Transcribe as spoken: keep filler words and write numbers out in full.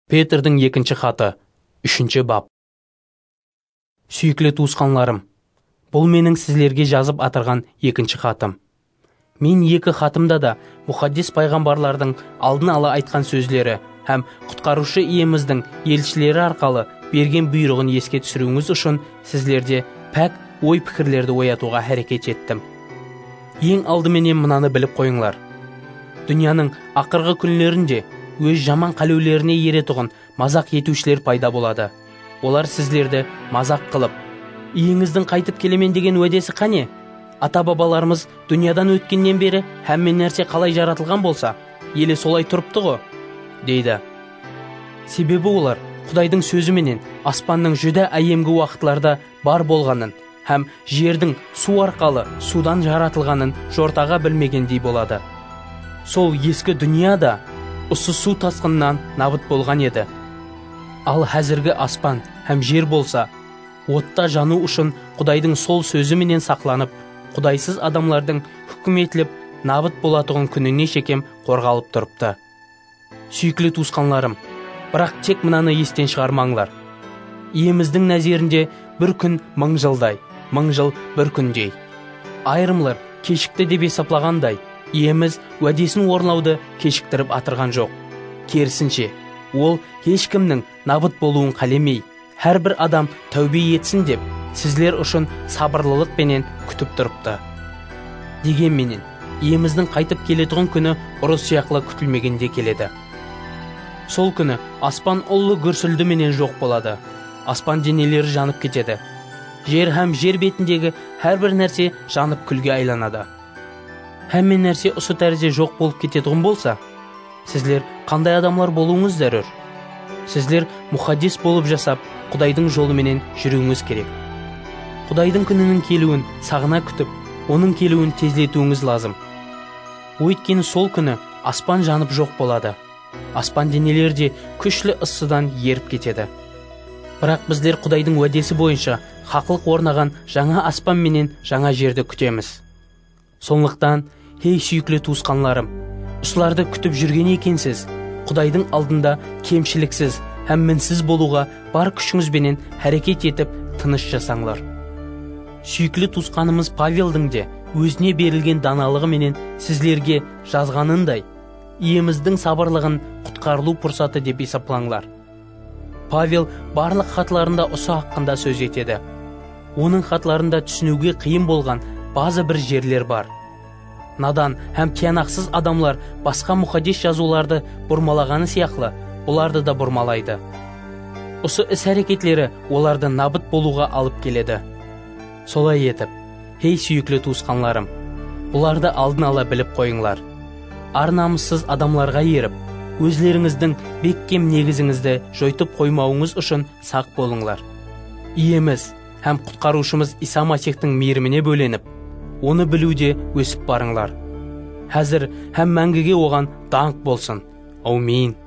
Петрдің екінші хаты, үшінші бап. Сүйіклі туысқанларым, бұл менің сіздерге жазып атырған екінші хатым. Мен екі хатымда да мұхаддис пайғамбарлардың алдын ала айтқан сөзлері һәм құтқарушы иеміздің елшілері арқалы берген бұйрығын еске түсіруіңіз үшін сіздерде пәк ой пікірлерді оятуға әрекет еттім. Ең алдыменен мынаны біліп қойыңлар. Дүнияның ақырғы күнлерінде өз жаман қалеулеріне еретұғын мазақ етушілер пайда болады. Олар сіздерді мазақ қылып, иеңіздің қайтып келемен деген уәдесі қане? Ата-бабаларымыз дүниядан өткеннен бері һәммен нәрсе қалай жаратылған болса, елі солай тұрыпты ғой, дейді. Себебі олар Құдайдың сөзіменен аспанның жүдә әйемгі уақытларда бар болғанын, һәм жердің су арқалы судан жаратылғанын жортаға білмегендей болады. Сол ескі дүнияда ұсы су тасқынынан набыт болған еді. Ал әзіргі аспан һәм жер болса, отта жану үшін Құдайдың сол сөзіменен сақланып, Құдайсыз адамлардың хүкім етіліп, набыт болатығын күніне шекем қорғалып тұрыпты. Сүйіклі туысқанларым, бірақ тек мынаны естен шығармаңлар. Иеміздің нәзерінде бір күн мың жылдай, мың жыл бір күндей. Айырымлар кешікті деп есаплағандай, иеміз уәдесін орындауды кешіктіріп атырған жоқ. Керісінше, ол ешкімнің набыт болуын қалемей, әрбір адам тәубе етсін деп, сізлер үшін сабырлылықпенен күтіп тұрыпты. Дегенменен, иеміздің қайтып келетұғын күні ұрыс сияқлы күтілмегенде келеді. Сол күні аспан ұлы гүрсілді менен жоқ болады. Аспан денелері жанып кетеді. Жер һәм жер бетіндегі әрбір нәрсе жанып күлге айланады. Һәммен нәрсе ұсы тәрізде жоқ болып кететұғын болса, сізлер қандай адамлар болуыңыз зәрүр? Сізлер мұхаддис болып жасап, Құдайдың жолыменен жүруіңіз керек. Құдайдың күнінің келуін сағына күтіп, оның келуін тездетуіңіз лазым. Өйткені сол күні аспан жанып жоқ болады. Аспан денелері де күшлі ысыдан еріп кетеді. Бірақ біздер Құдайдың уәдесі бойынша хақлық орнаған жаңа аспан менен жаңа жерді күтеміз. Сондықтан, хей сүйіклі туысқанларым, ұсыларды күтіп жүрген екенсіз, Құдайдың алдында кемшіліксіз һәм мінсіз болуға бар күшіңізбенен әрекет етіп тыныш жасаңлар. Сүйіклі туысқанымыз Павелдің де өзіне берілген даналығы менен сізлерге жазғанындай, иеміздің сабырлығын құтқарылу пұрсаты деп есаплаңлар. Павел барлық хатларында осы хақында сөз етеді. Оның хатларында түсінуге қиын болған базы бір жерлер бар. Надан һәм тиянақсыз адамлар басқа мұхаддис жазуларды бұрмалағаны сияқлы, бұларды да бұрмалайды. Осы іс-әрекетлері оларды набыт болуға алып келеді. Солай етіп, хей сүйіклі туысқанларым, бұларды алдын ала біліп қойыңлар. Ар-намыссыз адамларға еріп, өзлеріңіздің беккем негізіңізді жойтып қоймауыңыз үшін сақ болыңлар. Иеміз һәм құтқарушымыз Иса Масихтың мейіріміне бөленіп, оны білуде өсіп барыңлар. Әзір һәм мәңгіге оған даңқ болсын. Аумин.